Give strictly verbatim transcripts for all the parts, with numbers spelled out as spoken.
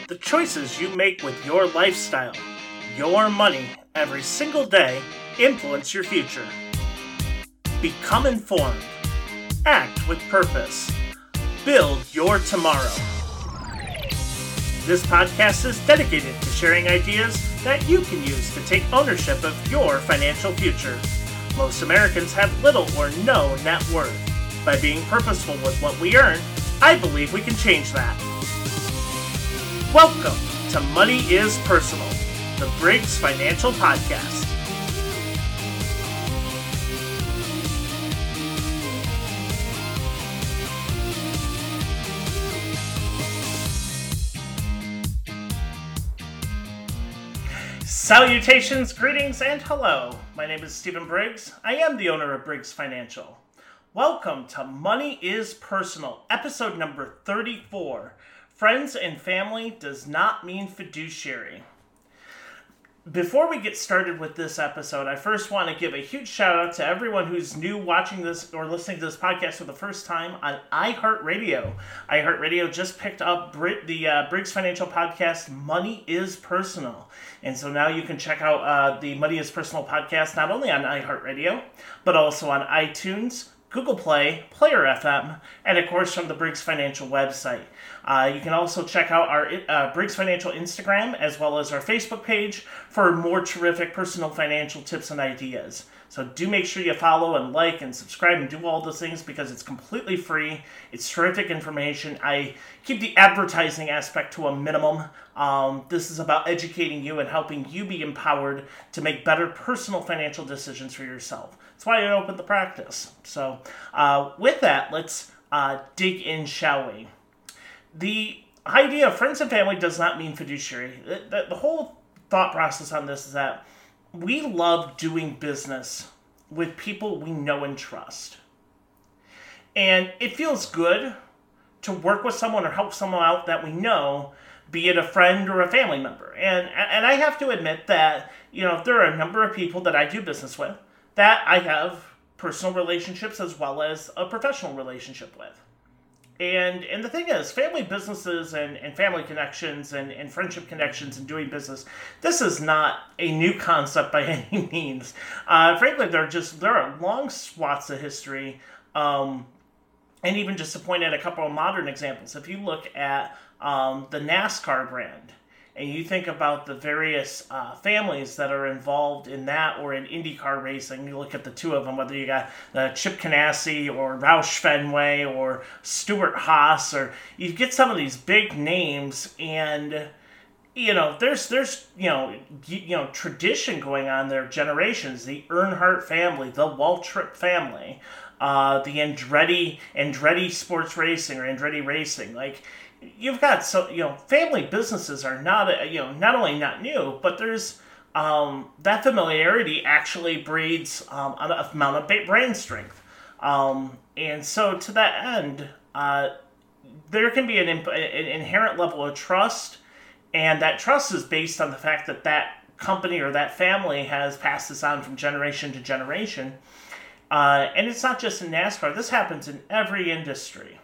The choices you make with your lifestyle, your money, every single day influence your future. Become informed. Act with purpose. Build your tomorrow. This podcast is dedicated to sharing ideas that you can use to take ownership of your financial future. Most Americans have little or no net worth. By being purposeful with what we earn, I believe we can change that. Welcome to Money is Personal, the Briggs Financial Podcast. Salutations, greetings, and hello. My name is Stephen Briggs. I am the owner of Briggs Financial. Welcome to Money is Personal, episode number thirty-four. Friends and family does not mean fiduciary. Before we get started with this episode, I first want to give a huge shout out to everyone who's new watching this or listening to this podcast for the first time on iHeartRadio. iHeartRadio just picked up Brit, the uh, Briggs Financial Podcast, Money is Personal. And so now you can check out uh, the Money is Personal podcast not only on iHeartRadio, but also on iTunes, Google Play, Player F M, and of course from the Briggs Financial website. Uh, you can also check out our uh, Briggs Financial Instagram as well as our Facebook page for more terrific personal financial tips and ideas. So do make sure you follow and like and subscribe and do all those things because it's completely free. It's terrific information. I keep the advertising aspect to a minimum. Um, this is about educating you and helping you be empowered to make better personal financial decisions for yourself. That's why I opened the practice. So uh, with that, let's uh, dig in, shall we? The idea of friends and family does not mean fiduciary. The, the, the whole thought process on this is that we love doing business with people we know and trust. And it feels good to work with someone or help someone out that we know, be it a friend or a family member. And and I have to admit that, you know, there are a number of people that I do business with that I have personal relationships as well as a professional relationship with. And and the thing is, family businesses and, and family connections and, and friendship connections and doing business, this is not a new concept by any means. Uh, frankly, there are just there are long swaths of history, um, and even just to point out a couple of modern examples. If you look at um, the NASCAR brand, and you think about the various uh, families that are involved in that or in IndyCar racing, you look at the two of them, whether you got uh, Chip Ganassi or Roush Fenway or Stuart Haas, or you get some of these big names, and you know there's there's you know you, you know tradition going on there, generations. The Earnhardt family, the Waltrip family, uh, the Andretti Andretti Sports Racing or Andretti Racing, like. You've got, so you know, family businesses are not, you know, not only not new, but there's, um, that familiarity actually breeds um, an amount of brand strength. Um, and so to that end, uh, there can be an, imp- an inherent level of trust, and that trust is based on the fact that that company or that family has passed this on from generation to generation. Uh, and it's not just in NASCAR. This happens in every industry.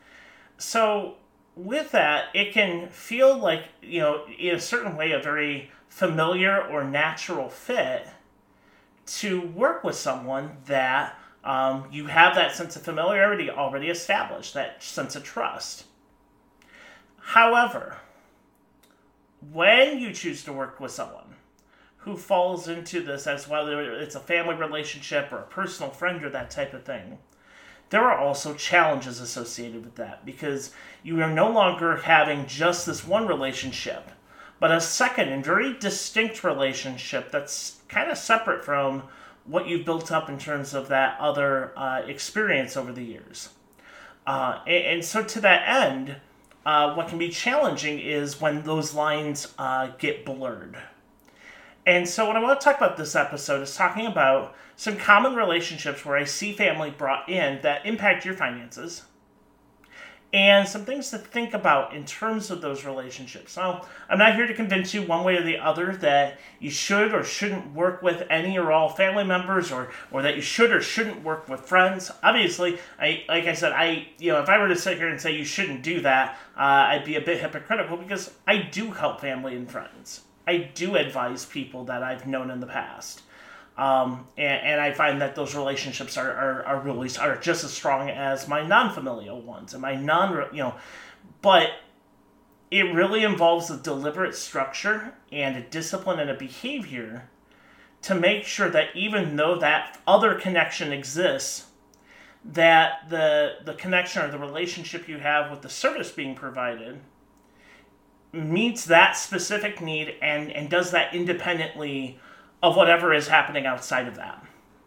So with that, it can feel like, you know, in a certain way, a very familiar or natural fit to work with someone that um, you have that sense of familiarity already established, that sense of trust. However, when you choose to work with someone who falls into this, as whether it's a family relationship or a personal friend or that type of thing, there are also challenges associated with that because you are no longer having just this one relationship, but a second and very distinct relationship that's kind of separate from what you've built up in terms of that other uh, experience over the years. Uh, and, and so to that end, uh, what can be challenging is when those lines uh, get blurred. And so what I want to talk about this episode is talking about some common relationships where I see family brought in that impact your finances, and some things to think about in terms of those relationships. So I'm not here to convince you one way or the other that you should or shouldn't work with any or all family members, or, or that you should or shouldn't work with friends. Obviously, I like I said, I you know if I were to sit here and say you shouldn't do that, uh, I'd be a bit hypocritical, because I do help family and friends. I do advise people that I've known in the past. Um, and, and I find that those relationships are, are, are really are just as strong as my non-familial ones and my non, you know, but it really involves a deliberate structure and a discipline and a behavior to make sure that even though that other connection exists, that the the connection or the relationship you have with the service being provided meets that specific need and, and does that independently of whatever is happening outside of that.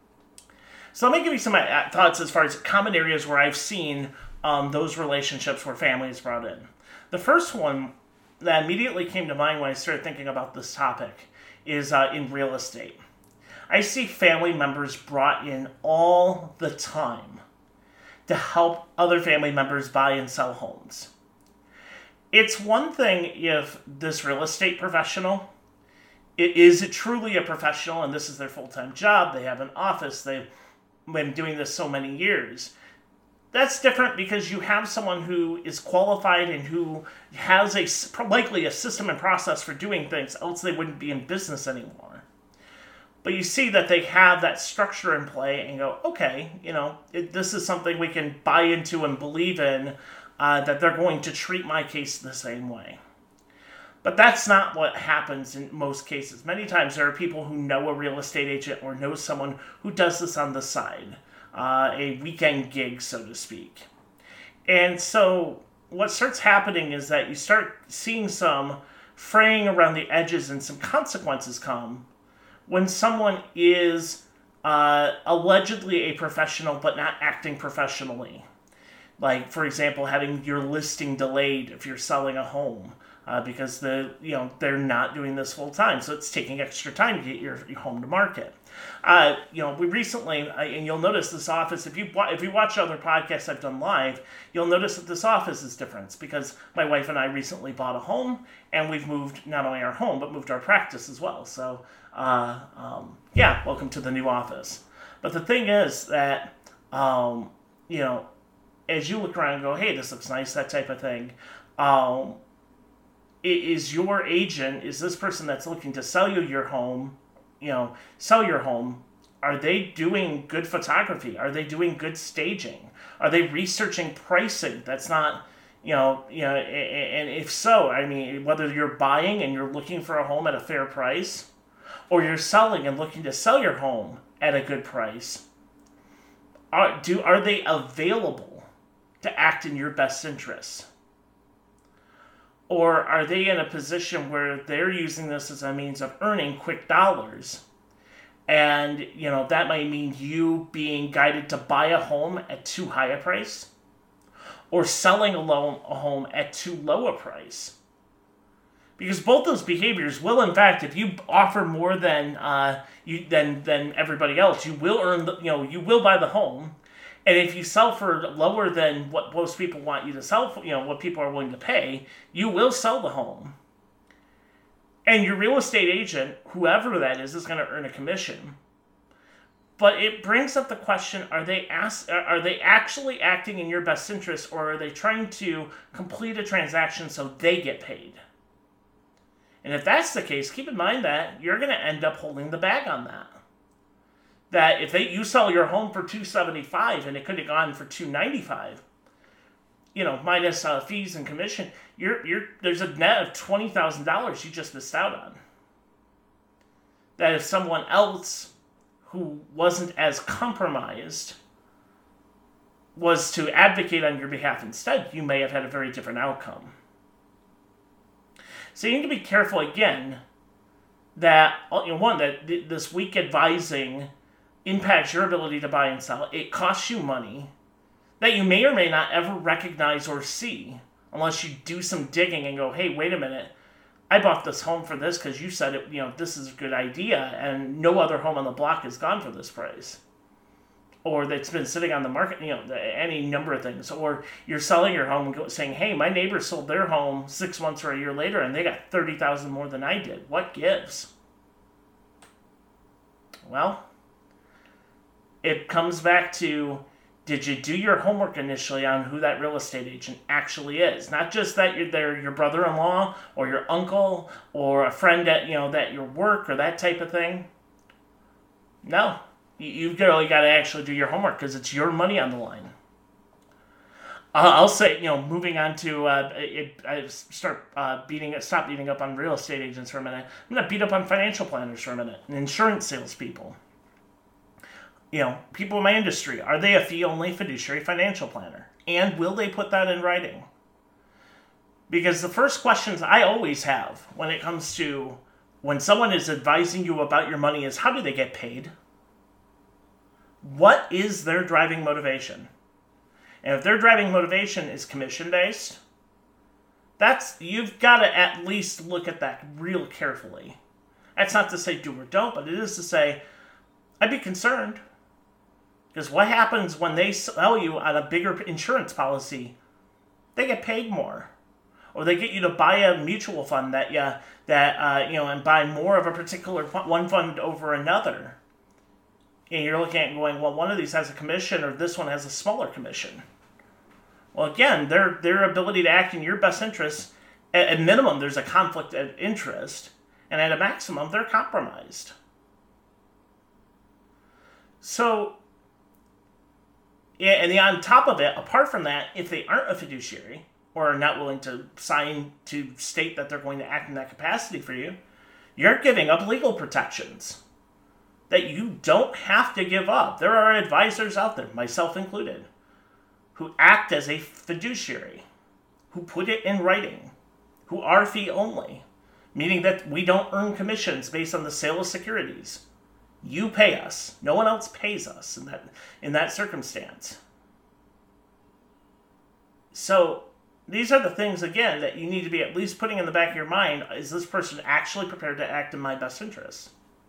So let me give you some uh, thoughts as far as common areas where I've seen um, those relationships where family is brought in. The first one that immediately came to mind when I started thinking about this topic is uh, in real estate. I see family members brought in all the time to help other family members buy and sell homes. It's one thing if this real estate professional It is truly a professional, and this is their full-time job. They have an office. They've been doing this so many years. That's different because you have someone who is qualified and who has a likely a system and process for doing things, else they wouldn't be in business anymore. But you see that they have that structure in play and go, okay, you know, it, this is something we can buy into and believe in, uh, that they're going to treat my case the same way. But that's not what happens in most cases. Many times there are people who know a real estate agent or know someone who does this on the side, uh, a weekend gig, so to speak. And so what starts happening is that you start seeing some fraying around the edges and some consequences come when someone is uh, allegedly a professional but not acting professionally. Like, for example, having your listing delayed if you're selling a home. Uh, because the you know they're not doing this full time, so it's taking extra time to get your, your home to market. Uh, you know, we recently, uh, and you'll notice this office. If you if you watch other podcasts I've done live, you'll notice that this office is different because my wife and I recently bought a home, and we've moved not only our home but moved our practice as well. So, uh, um, yeah, welcome to the new office. But the thing is that um, you know, as you look around and go, hey, this looks nice, that type of thing. Um, Is your agent, is this person that's looking to sell you your home, you know, sell your home, are they doing good photography? Are they doing good staging? Are they researching pricing? That's not, you know, you know, and if so, I mean, whether you're buying and you're looking for a home at a fair price, or you're selling and looking to sell your home at a good price, are, do, are they available to act in your best interests? Or are they in a position where they're using this as a means of earning quick dollars? And, you know, that might mean you being guided to buy a home at too high a price, or selling a, low, a home at too low a price. Because both those behaviors will, in fact, if you offer more than uh, you than than everybody else, you will earn, the, you know, you will buy the home. And if you sell for lower than what most people want you to sell for, you know, what people are willing to pay, you will sell the home. And your real estate agent, whoever that is, is going to earn a commission. But it brings up the question, are they ask, are they actually acting in your best interest, or are they trying to complete a transaction so they get paid? And if that's the case, keep in mind that you're going to end up holding the bag on that. That if they, you sell your home for two hundred seventy-five dollars and it could have gone for two hundred ninety-five dollars, you know, minus uh, fees and commission, you're you're there's a net of twenty thousand dollars you just missed out on. That if someone else who wasn't as compromised was to advocate on your behalf instead, you may have had a very different outcome. So you need to be careful again that, you know, one, that th- this weak advising impacts your ability to buy and sell. It costs you money that you may or may not ever recognize or see unless you do some digging and go, hey, wait a minute, I bought this home for this because you said it, you know, this is a good idea, and no other home on the block has gone for this price. or that's been sitting on the market, you know, any number of things, or you're selling your home and go, saying, hey, my neighbor sold their home six months or a year later and they got thirty thousand more than I did. What gives? Well, it comes back to, did you do your homework initially on who that real estate agent actually is? Not just that you're there, your brother-in-law or your uncle or a friend at, you know, that your work or that type of thing. No. You've really got to actually do your homework because it's your money on the line. Uh, I'll say, you know, moving on to, uh, it, I start uh, beating, stop beating up on real estate agents for a minute. I'm going to beat up on financial planners for a minute and insurance salespeople. You know, people in my industry, are they a fee-only fiduciary financial planner? And will they put that in writing? Because the first questions I always have when it comes to when someone is advising you about your money is, how do they get paid? What is their driving motivation? And if their driving motivation is commission-based, that's, you've got to at least look at that real carefully. That's not to say do or don't, but it is to say, I'd be concerned. Because what happens when they sell you on a bigger insurance policy? They get paid more. Or they get you to buy a mutual fund that, yeah, that uh, you know, and buy more of a particular one fund over another. And you're looking at going, well, one of these has a commission or this one has a smaller commission. Well, again, their their ability to act in your best interest, at, at minimum, there's a conflict of interest. And at a maximum, they're compromised. So, yeah, and the, on top of it, apart from that, if they aren't a fiduciary or are not willing to sign to state that they're going to act in that capacity for you, you're giving up legal protections that you don't have to give up. There are advisors out there, myself included, who act as a fiduciary, who put it in writing, who are fee only, meaning that we don't earn commissions based on the sale of securities. You pay us. No one else pays us in that in that circumstance. So these are the things, again, that you need to be at least putting in the back of your mind. Is this person actually prepared to act in my best interest?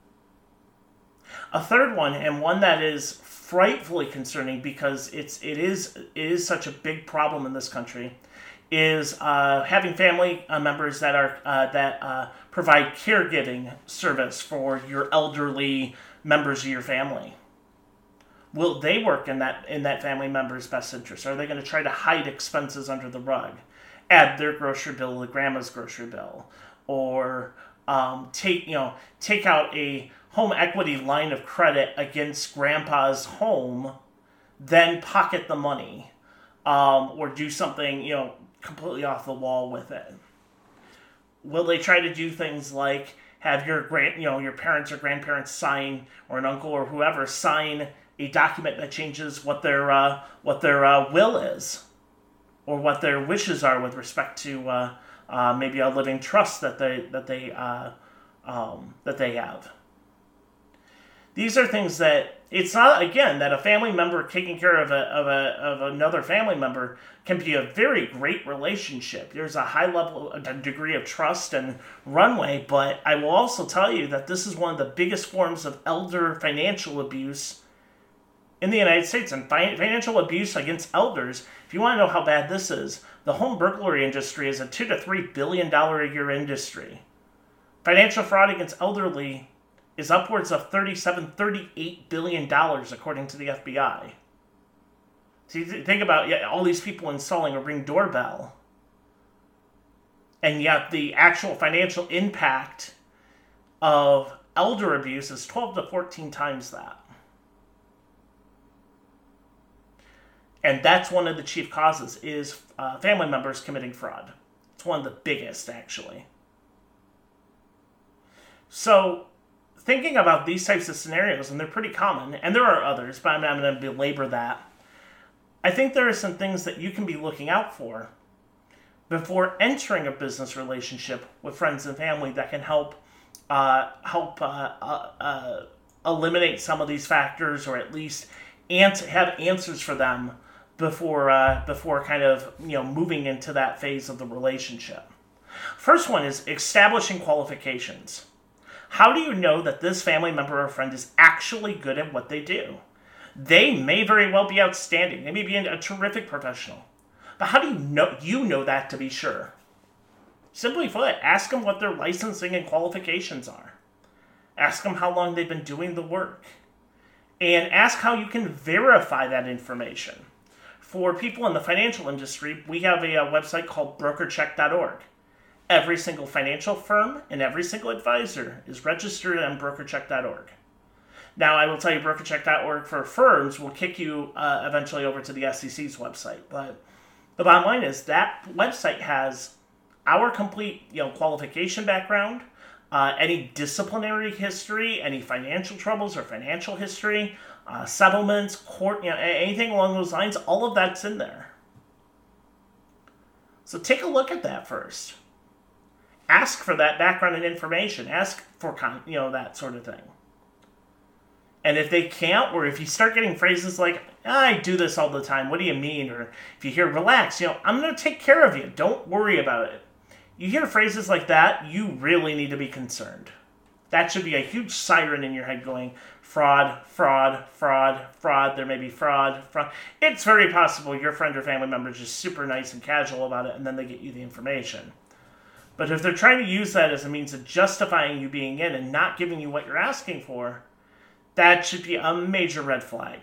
A third one, and one that is frightfully concerning because it's it is it is such a big problem in this country, is uh, having family uh, members that are uh, that uh, provide caregiving service for your elderly members of your family. Will they work in that in that family member's best interest? Are they going to try to hide expenses under the rug, add their grocery bill to grandma's grocery bill, or um, take you know take out a home equity line of credit against grandpa's home, then pocket the money, um, or do something you know completely off the wall with it? Will they try to do things like have your grand you know your parents or grandparents sign, or an uncle or whoever sign a document that changes what their uh, what their uh, will is, or what their wishes are with respect to uh, uh, maybe a living trust that they that they uh, um, that they have? These are things that it's not, again, that a family member taking care of a of a of another family member can be a very great relationship. There's a high level, a degree of trust and runway, but I will also tell you that this is one of the biggest forms of elder financial abuse in the United States. And fi- financial abuse against elders, if you want to know how bad this is, the home burglary industry is a two to three billion dollar a year industry. Financial fraud against elderly is upwards of thirty-seven, thirty-eight billion dollars according to the F B I. So you think about yeah, all these people installing a Ring doorbell, and yet the actual financial impact of elder abuse is twelve to fourteen times that. And that's one of the chief causes, is uh, family members committing fraud. It's one of the biggest, actually. So, thinking about these types of scenarios, and they're pretty common, and there are others, but I'm not going to belabor that. I think there are some things that you can be looking out for before entering a business relationship with friends and family that can help uh, help uh, uh, uh, eliminate some of these factors, or at least ans- have answers for them before uh, before kind of you know moving into that phase of the relationship. First one is establishing qualifications. How do you know that this family member or friend is actually good at what they do? They may very well be outstanding. They may be a terrific professional. But how do you know you know that to be sure? Simply put, ask them what their licensing and qualifications are. Ask them how long they've been doing the work. And ask how you can verify that information. For people in the financial industry, we have a, a website called broker check dot org. Every single financial firm and every single advisor is registered on broker check dot org. Now, I will tell you, broker check dot org for firms will kick you uh, eventually over to the S E C's website. But the bottom line is that website has our complete, you know, qualification background, uh, any disciplinary history, any financial troubles or financial history, uh, settlements, court, you know, anything along those lines. All of that's in there. So take a look at that first. Ask for that background and information. Ask for, you know, that sort of thing. And if they can't, or if you start getting phrases like, I do this all the time, what do you mean? Or if you hear, relax, you know, I'm going to take care of you. Don't worry about it. You hear phrases like that, you really need to be concerned. That should be a huge siren in your head going, fraud, fraud, fraud, fraud, there may be fraud, fraud. It's very possible your friend or family member is just super nice and casual about it, and then they get you the information. But if they're trying to use that as a means of justifying you being in and not giving you what you're asking for, that should be a major red flag.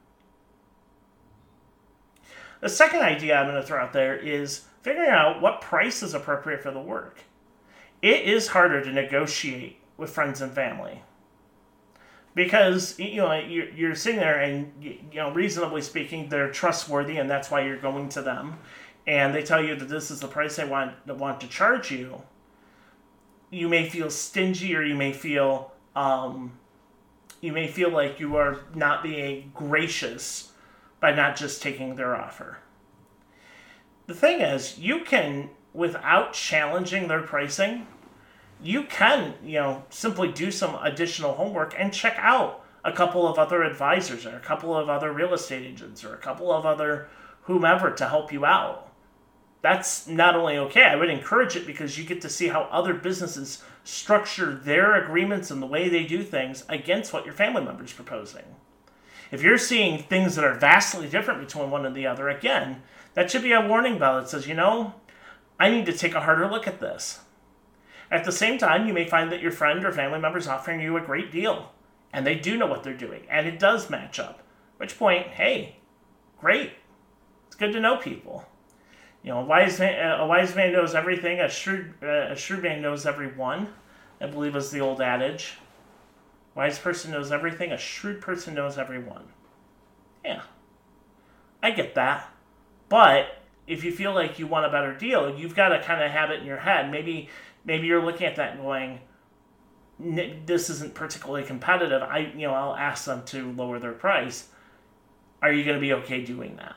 The second idea I'm going to throw out there is figuring out what price is appropriate for the work. It is harder to negotiate with friends and family because, you know, you're sitting there and, you know, reasonably speaking, they're trustworthy and that's why you're going to them. And they tell you that this is the price they want, want to charge you. You may feel stingy, or you may feel um, you may feel like you are not being gracious by not just taking their offer. The thing is, you can, without challenging their pricing, you can, you know, simply do some additional homework and check out a couple of other advisors or a couple of other real estate agents or a couple of other whomever to help you out. That's not only okay, I would encourage it because you get to see how other businesses structure their agreements and the way they do things against what your family member is proposing. If you're seeing things that are vastly different between one and the other, again, that should be a warning bell that says, you know, I need to take a harder look at this. At the same time, you may find that your friend or family member is offering you a great deal, and they do know what they're doing, and it does match up. At which point, hey, great. It's good to know people. You know, a wise man, a wise man knows everything. A shrewd, uh, a shrewd man knows everyone, I believe is the old adage. Wise person knows everything. A shrewd person knows everyone. Yeah, I get that. But if you feel like you want a better deal, you've got to kind of have it in your head. Maybe, maybe you're looking at that and going, "This isn't particularly competitive. I, you know, I'll ask them to lower their price." Are you going to be okay doing that?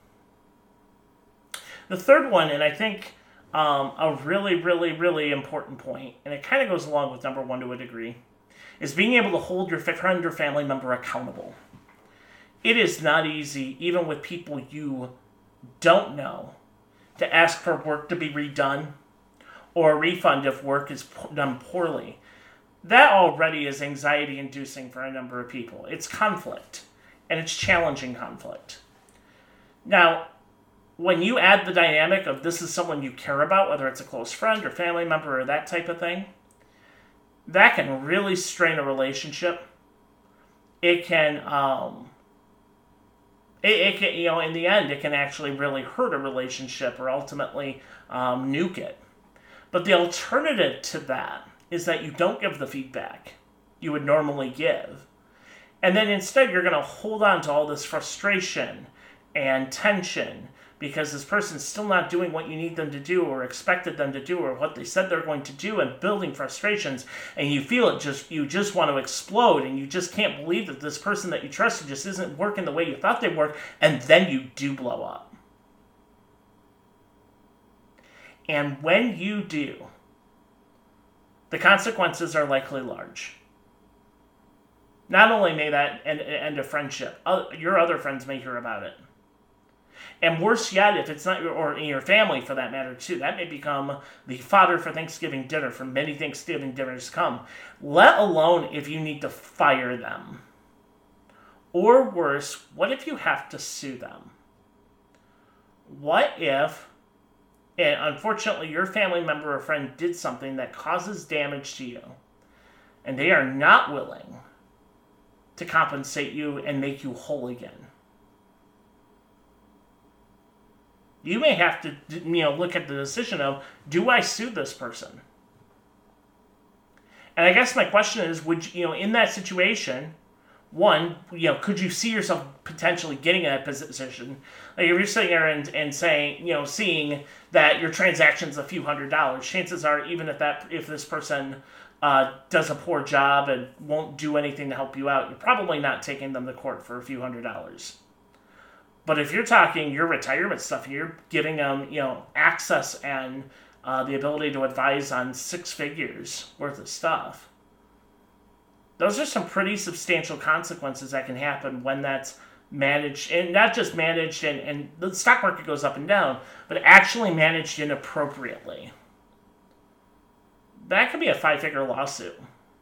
The third one, and I think um, a really, really, really important point, and it kind of goes along with number one to a degree, is being able to hold your friend or family member accountable. It is not easy, even with people you don't know, to ask for work to be redone or a refund if work is done poorly. That already is anxiety-inducing for a number of people. It's conflict, and it's challenging conflict. Now, when you add the dynamic of this is someone you care about, whether it's a close friend or family member or that type of thing, that can really strain a relationship. It can, um, it, it can, you know, in the end, it can actually really hurt a relationship or ultimately um, nuke it. But the alternative to that is that you don't give the feedback you would normally give. And then instead, you're going to hold on to all this frustration and tension because this person's still not doing what you need them to do or expected them to do or what they said they're going to do, and building frustrations, and you feel it just, you just want to explode, and you just can't believe that this person that you trusted just isn't working the way you thought they worked, and then you do blow up. And when you do, the consequences are likely large. Not only may that end, end a friendship, your other friends may hear about it. And worse yet, if it's not your, or in your family for that matter too, that may become the fodder for Thanksgiving dinner, for many Thanksgiving dinners to come. Let alone if you need to fire them. Or worse, what if you have to sue them? What if, and unfortunately your family member or friend did something that causes damage to you, and they are not willing to compensate you and make you whole again? You may have to, you know, look at the decision of, do I sue this person? And I guess my question is, would you, you know, in that situation, one, you know, could you see yourself potentially getting in that position? Like if you're sitting there and, and saying, you know, seeing that your transaction's a few hundred dollars, chances are, even if that, if this person uh, does a poor job and won't do anything to help you out, you're probably not taking them to court for a few hundred dollars. But if you're talking your retirement stuff, and you're giving them, you know, access and uh, the ability to advise on six figures worth of stuff, those are some pretty substantial consequences that can happen when that's managed, and not just managed and, and the stock market goes up and down, but actually managed inappropriately. That could be a five-figure lawsuit.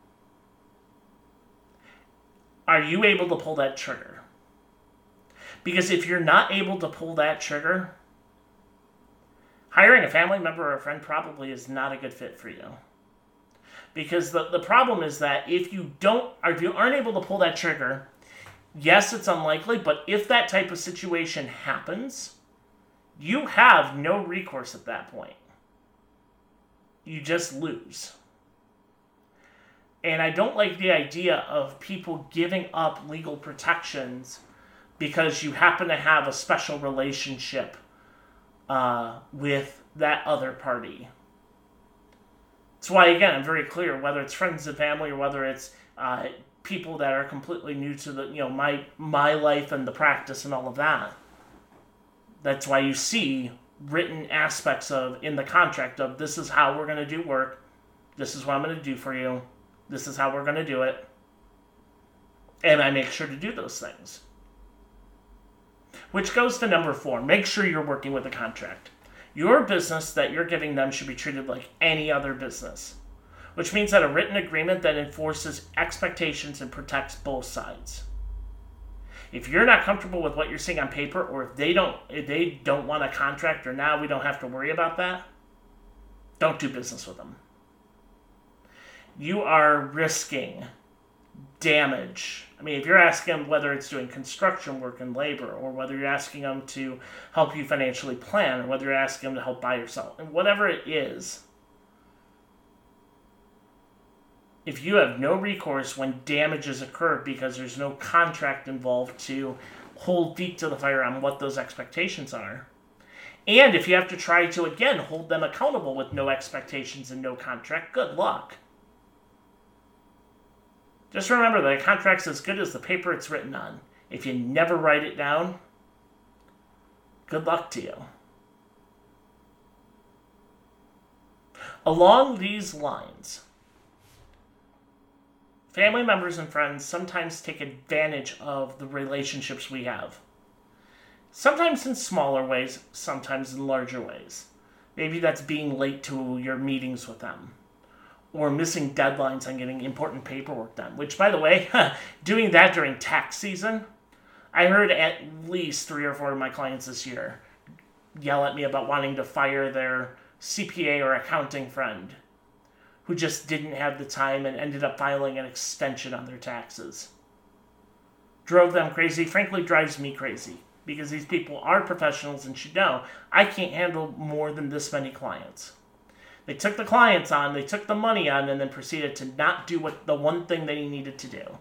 Are you able to pull that trigger? Because if you're not able to pull that trigger, hiring a family member or a friend probably is not a good fit for you. Because the, the problem is that if you don't, or if you aren't able to pull that trigger, yes, it's unlikely, but if that type of situation happens, you have no recourse at that point. You just lose. And I don't like the idea of people giving up legal protections because you happen to have a special relationship uh, with that other party. That's why, again, I'm very clear, whether it's friends and family or whether it's uh, people that are completely new to the, you know, my my life and the practice and all of that. That's why you see written aspects of, in the contract of, this is how we're going to do work, this is what I'm going to do for you, this is how we're going to do it, and I make sure to do those things. Which goes to number four, make sure you're working with a contract. Your business that you're giving them should be treated like any other business, which means that a written agreement that enforces expectations and protects both sides. If you're not comfortable with what you're seeing on paper, or if they don't if they don't want a contract, or now we don't have to worry about that, don't do business with them. You are risking damage. I mean, if you're asking them whether it's doing construction work and labor, or whether you're asking them to help you financially plan, or whether you're asking them to help buy or sell, and whatever it is, if you have no recourse when damages occur because there's no contract involved to hold feet to the fire on what those expectations are, and if you have to try to, again, hold them accountable with no expectations and no contract, good luck. Just remember that a contract's as good as the paper it's written on. If you never write it down, good luck to you. Along these lines, family members and friends sometimes take advantage of the relationships we have. Sometimes in smaller ways, sometimes in larger ways. Maybe that's being late to your meetings with them, or missing deadlines on getting important paperwork done. Which, by the way, doing that during tax season, I heard at least three or four of my clients this year yell at me about wanting to fire their C P A or accounting friend who just didn't have the time and ended up filing an extension on their taxes. Drove them crazy, frankly drives me crazy, because these people are professionals and should know, I can't handle more than this many clients. They took the clients on, they took the money on, and then proceeded to not do what the one thing they needed to do.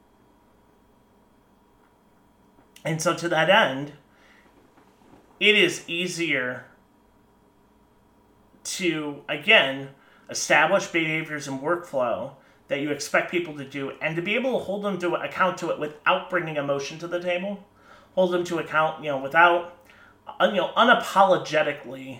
And so to that end, it is easier to, again, establish behaviors and workflow that you expect people to do, and to be able to hold them to account to it without bringing emotion to the table. Hold them to account, you know, without, you know, unapologetically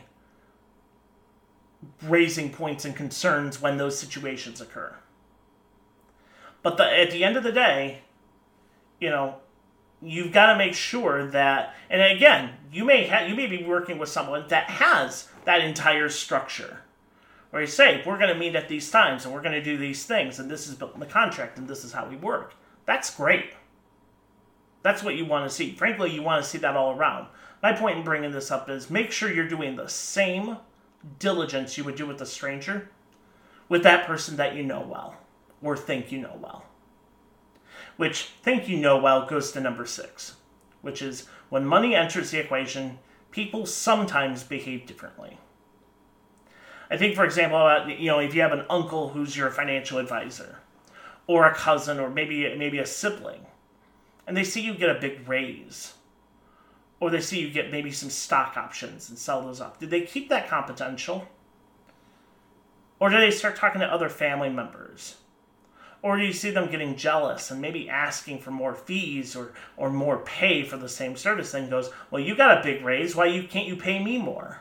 raising points and concerns when those situations occur. But the, at the end of the day, you know, you've got to make sure that, and again, you may ha- you may be working with someone that has that entire structure, where you say, we're going to meet at these times, and we're going to do these things, and this is built in the contract, and this is how we work. That's great. That's what you want to see. Frankly, you want to see that all around. My point in bringing this up is make sure you're doing the same diligence you would do with a stranger with that person that you know well or think you know well. Which think you know well goes to number six, which is when money enters the equation, people sometimes behave differently. I think, for example, uh, you know, if you have an uncle who's your financial advisor, or a cousin, or maybe maybe a sibling, and they see you get a big raise, or they see you get maybe some stock options and sell those off, did they keep that confidential? Or do they start talking to other family members? Or do you see them getting jealous and maybe asking for more fees or, or more pay for the same service, and goes, well, you got a big raise, why you can't you pay me more?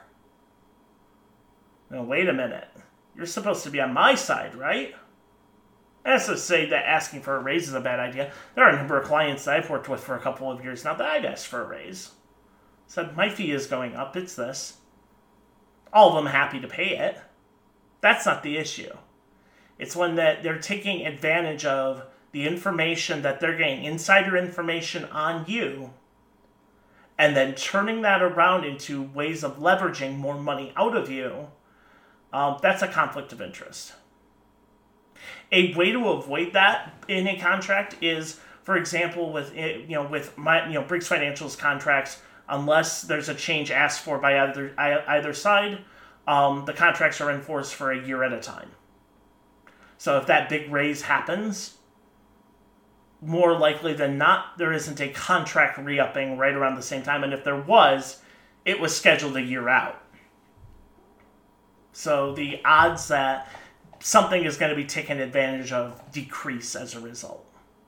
No, wait a minute. You're supposed to be on my side, right? That's to say that asking for a raise is a bad idea. There are a number of clients that I've worked with for a couple of years now that I've asked for a raise. Said, my fee is going up, it's this. All of them happy to pay it. That's not the issue. It's when that they're taking advantage of the information that they're getting, insider information on you, and then turning that around into ways of leveraging more money out of you. Um, that's a conflict of interest. A way to avoid that in a contract is, for example, with you know with my you know Briggs Financial's contracts, unless there's a change asked for by either either side, um, the contracts are enforced for a year at a time. So if that big raise happens, more likely than not, there isn't a contract re-upping right around the same time, and if there was, it was scheduled a year out. So the odds that something is going to be taken advantage of decrease as a result.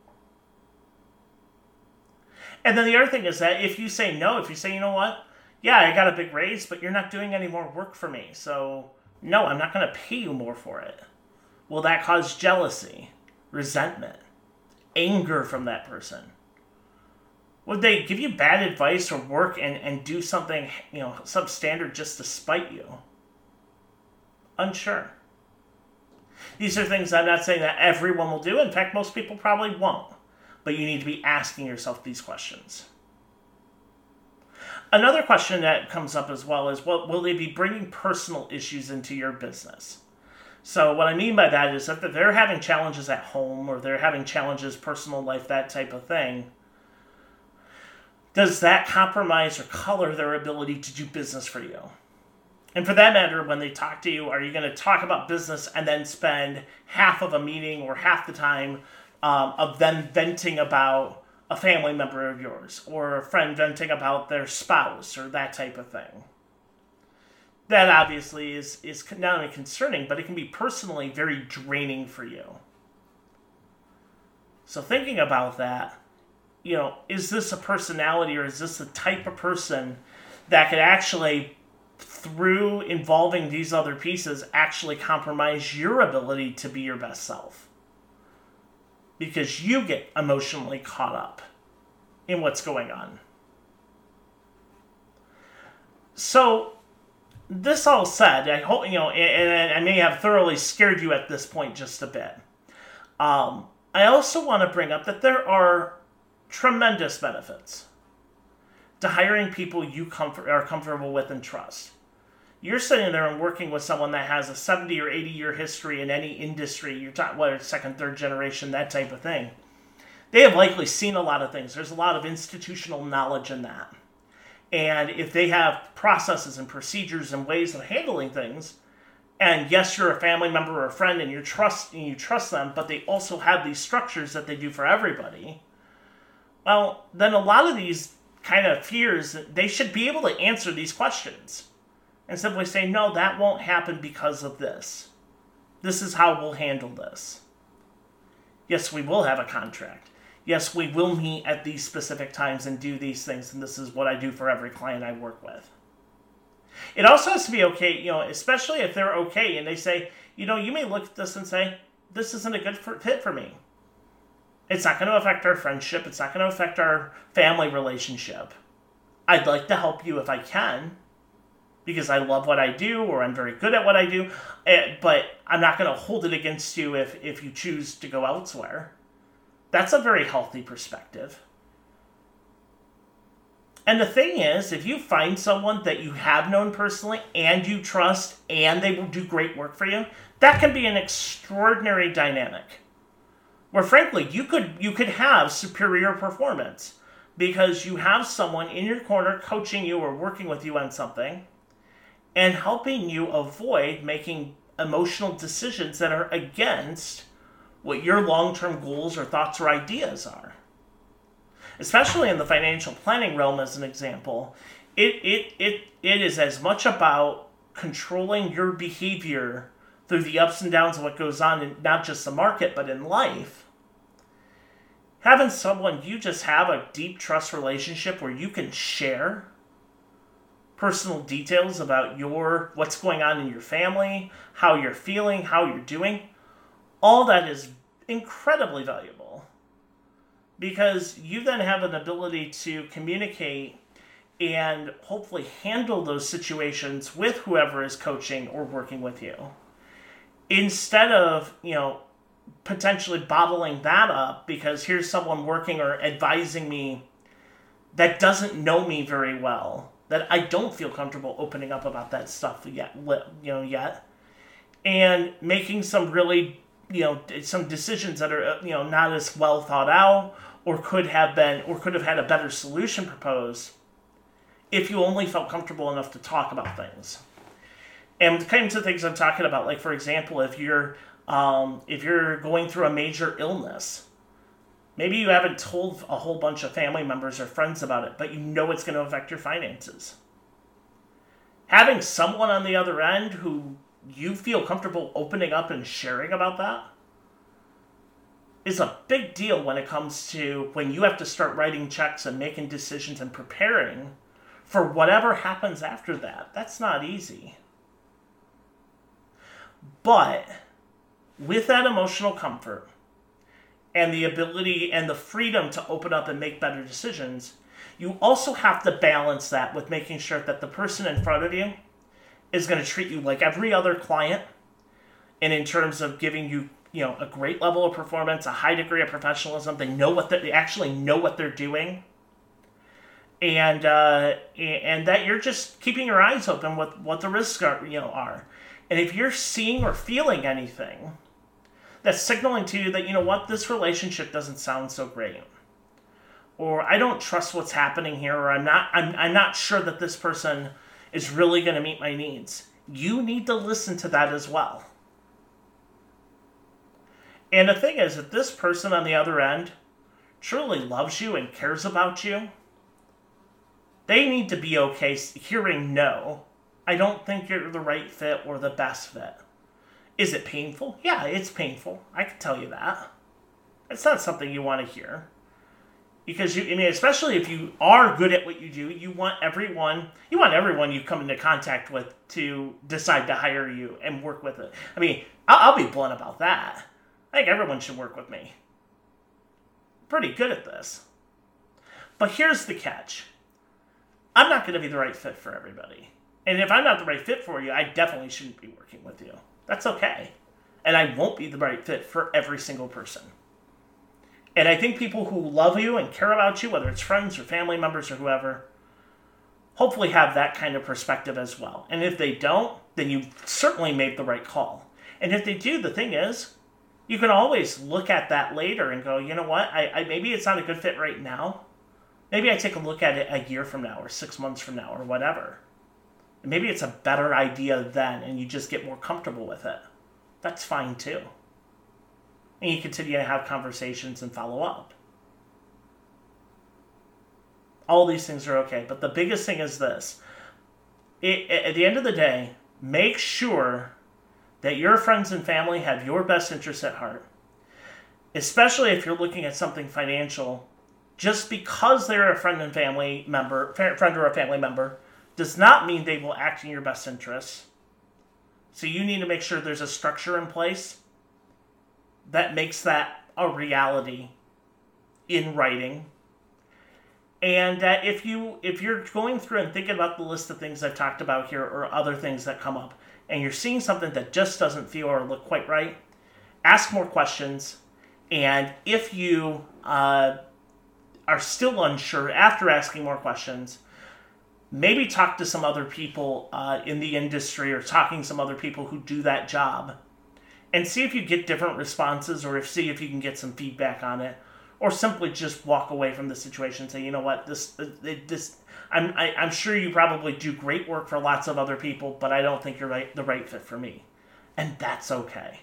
And then the other thing is that if you say no, if you say, you know what, yeah, I got a big raise, but you're not doing any more work for me, so no, I'm not going to pay you more for it. Will that cause jealousy, resentment, anger from that person? Would they give you bad advice or work and, and do something, you know, substandard just to spite you? Unsure. These are things I'm not saying that everyone will do. In fact, most people probably won't. But you need to be asking yourself these questions. Another question that comes up as well is, well, will they be bringing personal issues into your business? So what I mean by that is that if they're having challenges at home or they're having challenges, personal life, that type of thing, does that compromise or color their ability to do business for you? And for that matter, when they talk to you, are you going to talk about business and then spend half of a meeting or half the time um, of them venting about a family member of yours or a friend venting about their spouse or that type of thing? That obviously is, is not only concerning, but it can be personally very draining for you. So thinking about that, you know, is this a personality or is this the type of person that could actually, through involving these other pieces, actually compromise your ability to be your best self? Because you get emotionally caught up in what's going on. So, this all said, I hope, you know, and I may have thoroughly scared you at this point just a bit. Um, I also want to bring up that there are tremendous benefits to hiring people you comfort, are comfortable with and trust. You're sitting there and working with someone that has a seventy or eighty year history in any industry. You're talking, whether it's second, third generation, that type of thing. They have likely seen a lot of things. There's a lot of institutional knowledge in that. And if they have processes and procedures and ways of handling things, and yes, you're a family member or a friend and you trust and you trust them, but they also have these structures that they do for everybody, well, then a lot of these kind of fears, they should be able to answer these questions and simply say, no, that won't happen because of this. This is how we'll handle this. Yes, we will have a contract. Yes, we will meet at these specific times and do these things, and this is what I do for every client I work with. It also has to be okay, you know, especially if they're okay and they say, you know, you may look at this and say, this isn't a good fit for me. It's not going to affect our friendship. It's not going to affect our family relationship. I'd like to help you if I can, because I love what I do or I'm very good at what I do, but I'm not going to hold it against you if, if you choose to go elsewhere. That's a very healthy perspective. And the thing is, if you find someone that you have known personally and you trust and they will do great work for you, that can be an extraordinary dynamic. Where frankly, you could you could have superior performance because you have someone in your corner coaching you or working with you on something and helping you avoid making emotional decisions that are against what your long-term goals or thoughts or ideas are. Especially in the financial planning realm, as an example, it, it, it, it is as much about controlling your behavior through the ups and downs of what goes on in not just the market, but in life. Having someone you just have a deep trust relationship where you can share personal details about your what's going on in your family, how you're feeling, how you're doing, all that is incredibly valuable. Because you then have an ability to communicate and hopefully handle those situations with whoever is coaching or working with you. Instead of, you know, potentially bottling that up because here's someone working or advising me that doesn't know me very well, that I don't feel comfortable opening up about that stuff yet, you know, yet, and making some really, you know, some decisions that are, you know, not as well thought out, or could have been, or could have had a better solution proposed if you only felt comfortable enough to talk about things. And the kinds of things I'm talking about, like for example, if you're um, if you're going through a major illness, maybe you haven't told a whole bunch of family members or friends about it, but you know it's going to affect your finances. Having someone on the other end who you feel comfortable opening up and sharing about that is a big deal when it comes to when you have to start writing checks and making decisions and preparing for whatever happens after that. That's not easy. But with that emotional comfort and the ability and the freedom to open up and make better decisions, you also have to balance that with making sure that the person in front of you is going to treat you like every other client, and in terms of giving you, you know, a great level of performance, a high degree of professionalism. They know what they actually know what they're doing, and uh, and that you're just keeping your eyes open with what the risks are, you know, are. And if you're seeing or feeling anything that's signaling to you that, you know what, this relationship doesn't sound so great, or I don't trust what's happening here, or I'm not I'm I'm not sure that this person is really going to meet my needs, you need to listen to that as well. And the thing is, if this person on the other end truly loves you and cares about you, they need to be okay hearing no. I don't think you're the right fit or the best fit. Is it painful? Yeah, it's painful. I can tell you that. It's not something you want to hear. Because, you, I mean, especially if you are good at what you do, you want everyone, you want everyone you come into contact with to decide to hire you and work with it. I mean, I'll, I'll be blunt about that. I think everyone should work with me. I'm pretty good at this. But here's the catch. I'm not going to be the right fit for everybody. And if I'm not the right fit for you, I definitely shouldn't be working with you. That's okay. And I won't be the right fit for every single person. And I think people who love you and care about you, whether it's friends or family members or whoever, hopefully have that kind of perspective as well. And if they don't, then you certainly made the right call. And if they do, the thing is, you can always look at that later and go, you know what, I, I maybe it's not a good fit right now. Maybe I take a look at it a year from now or six months from now or whatever. And maybe it's a better idea then and you just get more comfortable with it. That's fine too. And you continue to have conversations and follow up. All these things are okay. But the biggest thing is this. It, at the end of the day, make sure that your friends and family have your best interests at heart. Especially if you're looking at something financial. Just because they're a friend and family member, friend or a family member, does not mean they will act in your best interests. So you need to make sure there's a structure in place that makes that a reality in writing. And uh, if you if you're going through and thinking about the list of things I've talked about here or other things that come up, and you're seeing something that just doesn't feel or look quite right, ask more questions. And if you uh, are still unsure after asking more questions, maybe talk to some other people uh, in the industry or talking to some other people who do that job and see if you get different responses, or if see if you can get some feedback on it, or simply just walk away from the situation and say, you know what, this, this, I'm, I, I'm sure you probably do great work for lots of other people, but I don't think you're right, the right fit for me. And that's okay.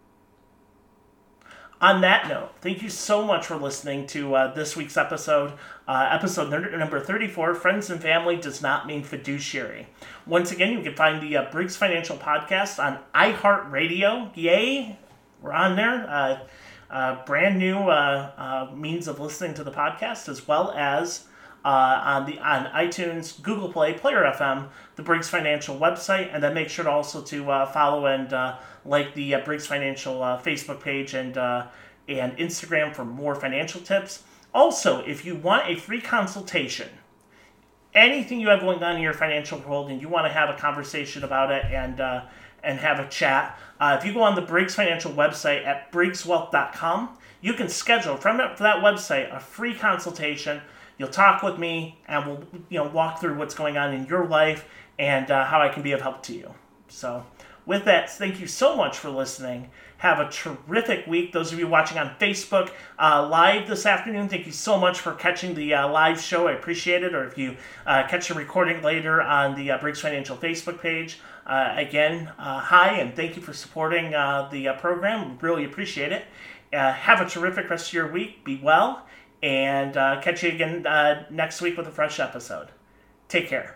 On that note, thank you so much for listening to uh, this week's episode, uh, episode number thirty-four, Friends and Family Does Not Mean Fiduciary. Once again, you can find the uh, Briggs Financial Podcast on iHeartRadio. Yay! We're on there. Uh, uh, brand new uh, uh, means of listening to the podcast, as well as uh, on the on iTunes, Google Play, Player F M, the Briggs Financial website, and then make sure to also to uh, follow and uh, like the uh, Briggs Financial uh, Facebook page and uh, and Instagram for more financial tips. Also, if you want a free consultation, anything you have going on in your financial world and you want to have a conversation about it and uh, and have a chat, uh, if you go on the Briggs Financial website at briggs wealth dot com, you can schedule from that, for that website a free consultation. You'll talk with me, and we'll you know walk through what's going on in your life and uh, how I can be of help to you. So, with that, thank you so much for listening. Have a terrific week. Those of you watching on Facebook uh, live this afternoon, thank you so much for catching the uh, live show. I appreciate it. Or if you uh, catch the recording later on the uh, Briggs Financial Facebook page, uh, again, uh, hi, and thank you for supporting uh, the uh, program. We really appreciate it. Uh, have a terrific rest of your week. Be well, and uh, catch you again uh, next week with a fresh episode. Take care.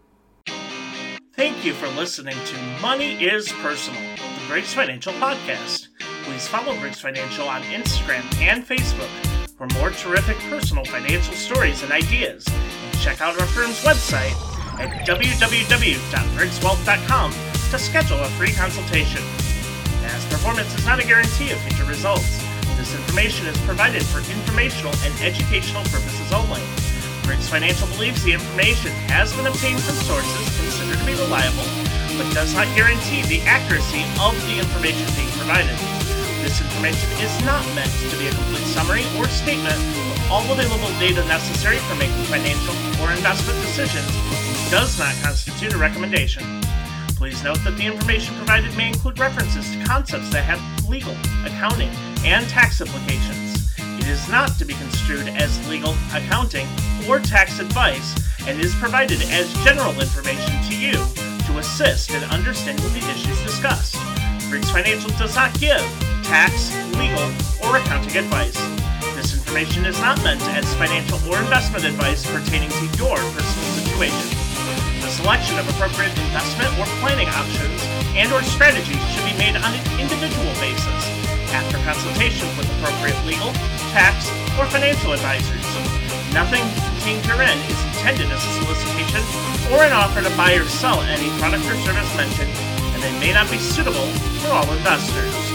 Thank you for listening to Money is Personal, the Briggs Financial Podcast. Please follow Briggs Financial on Instagram and Facebook for more terrific personal financial stories and ideas. And check out our firm's website at w w w dot briggs wealth dot com to schedule a free consultation. Past performance is not a guarantee of future results. This information is provided for informational and educational purposes only. Briggs Financial believes the information has been obtained from sources considered to be reliable, but does not guarantee the accuracy of the information being provided. This information is not meant to be a complete summary or statement of all available data necessary for making financial or investment decisions, and does not constitute a recommendation. Please note that the information provided may include references to concepts that have legal, accounting, and tax implications. It is not to be construed as legal, accounting, or tax advice, and is provided as general information to you to assist in understanding the issues discussed. Briggs Financial does not give tax, legal, or accounting advice. This information is not meant as financial or investment advice pertaining to your personal situation. The selection of appropriate investment or planning options and or strategies should be made on an individual basis after consultation with appropriate legal, tax, or financial advisors. Nothing contained herein is intended as a solicitation or an offer to buy or sell any product or service mentioned, and they may not be suitable for all investors.